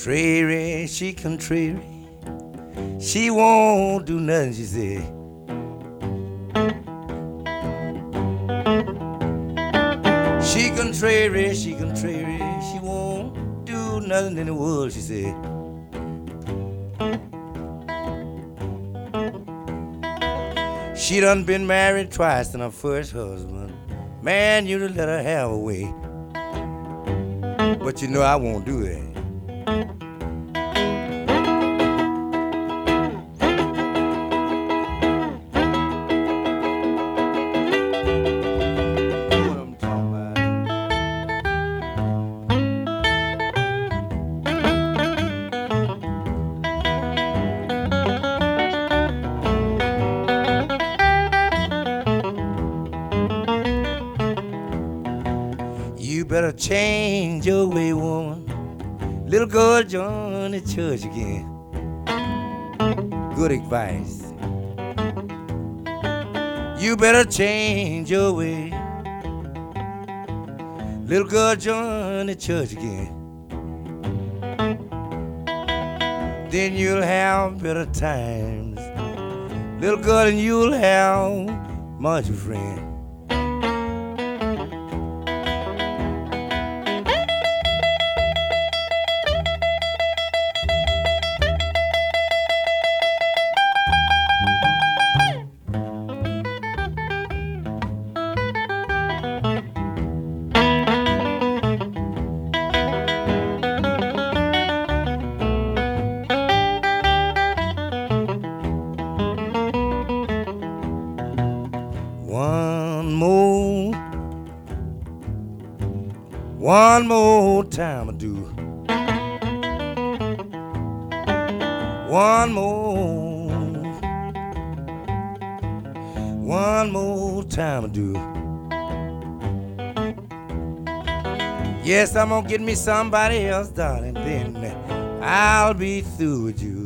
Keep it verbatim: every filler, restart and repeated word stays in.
Contrary, she contrary. She won't do nothing, she said. She contrary, she contrary. She won't do nothing in the world, she said. She done been married twice to her first husband. Man, you to let her have her way. But you know I won't do that. You better change your way, woman. Little girl join the church again. Good advice. You better change your way. Little girl join the church again. Then you'll have better times. Little girl, and you'll have much friends. One more, one more time I do. One more, one more time I do. Yes, I'm gonna get me somebody else, darling, then I'll be through with you.